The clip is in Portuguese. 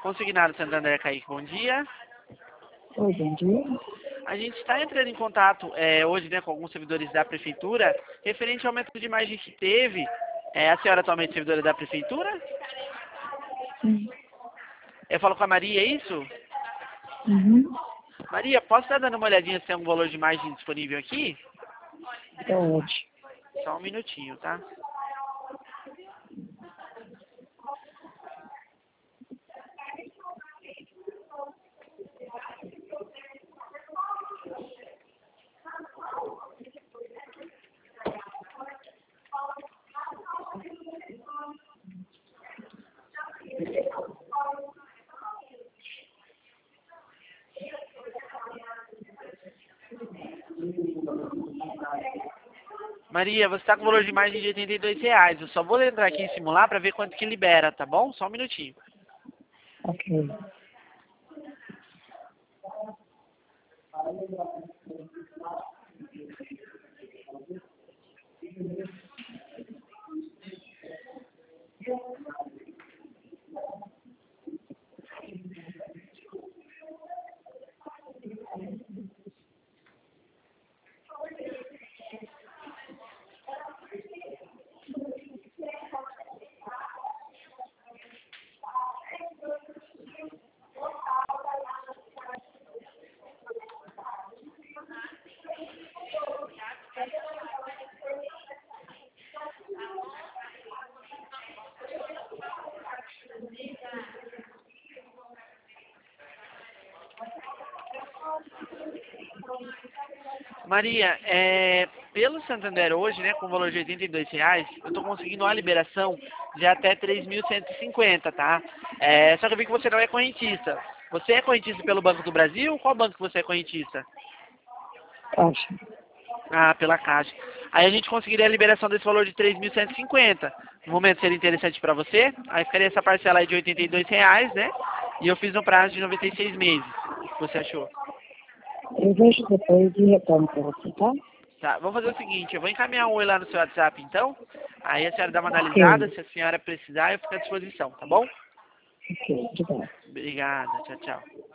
Consignado Santander, Kaique, bom dia. Oi, bom dia. A gente está entrando em contato hoje, né, com alguns servidores da prefeitura, referente ao aumento de imagem que teve. A senhora atualmente é servidora da prefeitura? Sim. Eu falo com a Maria, é isso? Uhum. Maria, posso estar dando uma olhadinha se tem algum valor de imagem disponível aqui? Pode. Só um minutinho, tá? Maria, você está com valor de imagem de R$ 82. Eu só vou entrar aqui e simular para ver quanto que libera, tá bom? Só um minutinho. Ok. Maria, pelo Santander hoje, né, com valor de R$ 82, eu estou conseguindo uma liberação de até 3.150, tá? Só que eu vi que você não é correntista. Você é correntista pelo Banco do Brasil? Qual banco que você é correntista? Caixa. Ah, pela Caixa. Aí a gente conseguiria a liberação desse valor de 3.150. No momento seria interessante para você. Aí ficaria essa parcela aí de R$ 82, né? E eu fiz um prazo de 96 meses. O que você achou? Eu vejo depois e retorno para você, tá? Tá, vamos fazer o seguinte, eu vou encaminhar um oi lá no seu WhatsApp, então. Aí a senhora dá uma analisada, Ok. se a senhora precisar, eu fico à disposição, tá bom? Ok, obrigada. Obrigada, tchau, tchau.